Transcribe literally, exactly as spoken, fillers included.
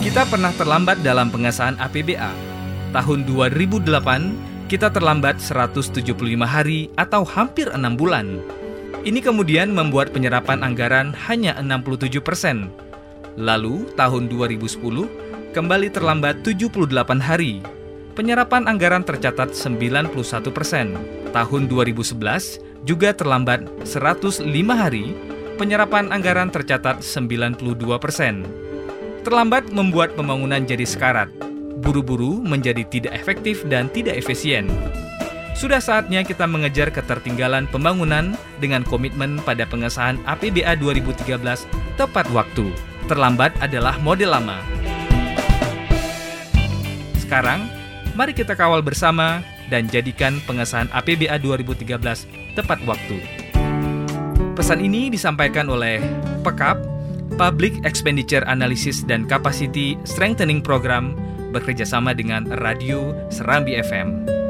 Kita pernah terlambat dalam pengesahan A P B A. Tahun dua ribu delapan, kita terlambat seratus tujuh puluh lima hari atau hampir enam bulan. Ini kemudian membuat penyerapan anggaran hanya enam puluh tujuh persen. Lalu, tahun dua ribu sepuluh, kembali terlambat tujuh puluh delapan hari. Penyerapan anggaran tercatat sembilan puluh satu persen. Tahun dua ribu sebelas, juga terlambat seratus lima hari. Penyerapan anggaran tercatat sembilan puluh dua persen. Terlambat membuat pembangunan jadi sekarat. Buru-buru menjadi tidak efektif dan tidak efisien. Sudah saatnya kita mengejar ketertinggalan pembangunan dengan komitmen pada pengesahan A P B A dua ribu tiga belas tepat waktu. Terlambat adalah model lama. Sekarang, mari kita kawal bersama dan jadikan pengesahan A P B A dua ribu tiga belas tepat waktu. Pesan ini disampaikan oleh P E C A P, Public Expenditure Analysis dan Capacity Strengthening Program, bekerjasama dengan Radio Serambi F M.